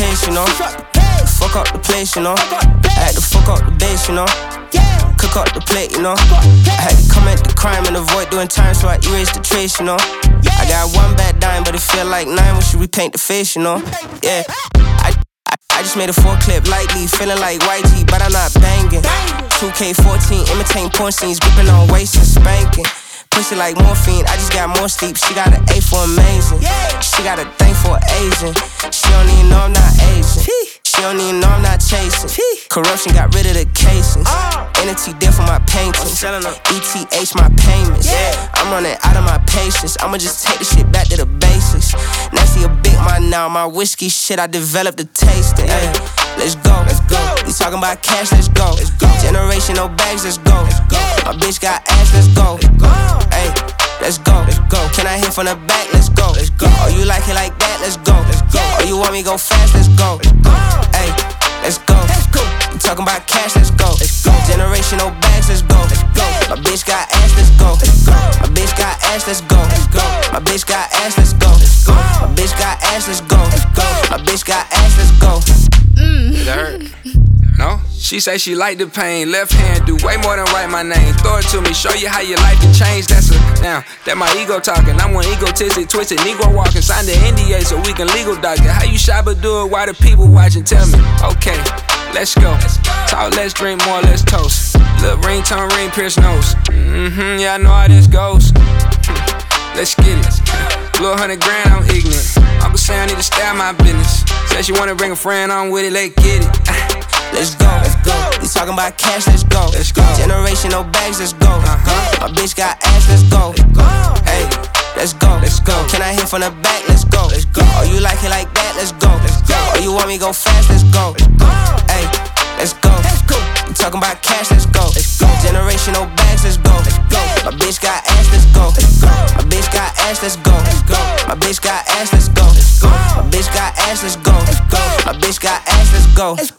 pace, you know. Fuck up the place, you know. I had to fuck up the bass, you know. Cook up the plate, you know. I had to commit the crime and avoid doing time, so I erased the trace, you know. I got one bad dime, but it feel like 9 when she repaint the face, you know. Yeah, I just made a 4-clip lightly, feeling like YG, but I'm not banging. 2K14, imitating porn scenes, gripping on waist and spanking. Pussy like morphine, I just got more sleep. She got an A for amazing. She got a thing for Asian. She don't even know I'm not Asian. She don't even know I'm not chasing. Corruption got rid of the casings. Entity deal for my paintings. ETH my payments. I'm running out of my patience. I'ma just take the shit back to the basics. Nasty a big man now. My whiskey shit, I developed the tasting. Let's go. You talking about cash, let's go. Generation, no bags, let's go. My bitch got ass, let's go. Hey, let's go. Can I hit from the back? Let's go. Oh, you like it like that? Let's go. Oh, you want me go fast? Let's go. Hey, let's go. You talking about cash? Let's go. Generation, no bags, let's go. My bitch got ass, let's go. My bitch got ass, let's go. My bitch got ass, let's go. My bitch got ass, let's go. My bitch got ass, let's go. That hurt? No? She say she like the pain. Left hand do way more than write my name. Throw it to me, show you how your life can change. That's that my ego talking. I'm one egotistic, twisted, Negro walking. Signed the NDA so we can legal dock it. How you shabba do it while the people watching? Tell me. Okay, let's go. Talk, let's drink more, let's toast. Little ringtone, ring, pierce nose. Yeah, I know how this goes. Let's get it. Little $100 grand, I'm ignorant. Uncle say I need to stay out my business. Said she wanna bring a friend on with it, let's get it. Let's go. You talking about cash, let's go. Generation, no bags, let's go. My bitch got ass, let's go. Hey, let's go. Can I hit from the back? Let's go. Oh, you like it like that? Let's go. Oh, you want me go fast? Let's go. Hey, let's go. You talking about cash, let's go. Generation, no bags, let's go. My bitch got ass, let's go. My bitch got ass, let's go. My bitch got ass, let's go. My bitch got ass, let's go. My bitch got ass, let's go.